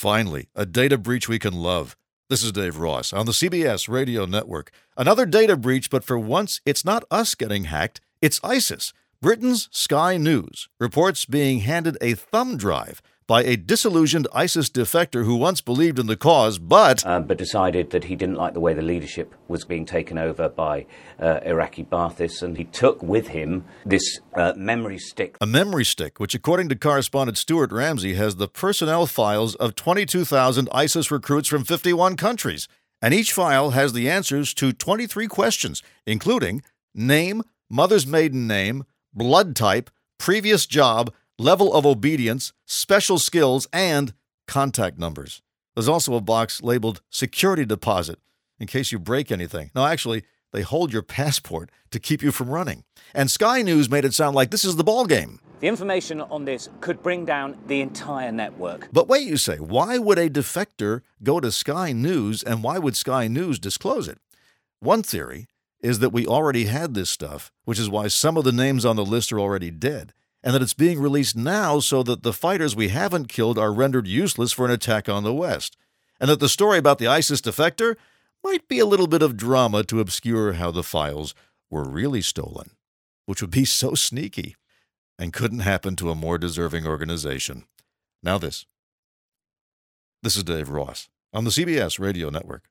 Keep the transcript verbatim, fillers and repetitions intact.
Finally, a data breach we can love. This is Dave Ross on the C B S Radio Network. Another data breach, but for once, it's not us getting hacked, it's ISIS. Britain's Sky News reports being handed a thumb drive by a disillusioned ISIS defector who once believed in the cause, but... Um, but decided that he didn't like the way the leadership was being taken over by uh, Iraqi Baathists, and he took with him this uh, memory stick. A memory stick, which according to correspondent Stuart Ramsey, has the personnel files of twenty-two thousand ISIS recruits from fifty-one countries. And each file has the answers to twenty-three questions, including name, mother's maiden name, blood type, previous job, level of obedience, special skills, and contact numbers. There's also a box labeled security deposit in case you break anything. No, actually, they hold your passport to keep you from running. And Sky News made it sound like this is the ballgame. The information on this could bring down the entire network. But wait, you say, why would a defector go to Sky News, and why would Sky News disclose it? One theory is that we already had this stuff, which is why some of the names on the list are already dead, and that it's being released now so that the fighters we haven't killed are rendered useless for an attack on the West, and that the story about the ISIS defector might be a little bit of drama to obscure how the files were really stolen, which would be so sneaky and couldn't happen to a more deserving organization. Now this. This is Dave Ross on the C B S Radio Network.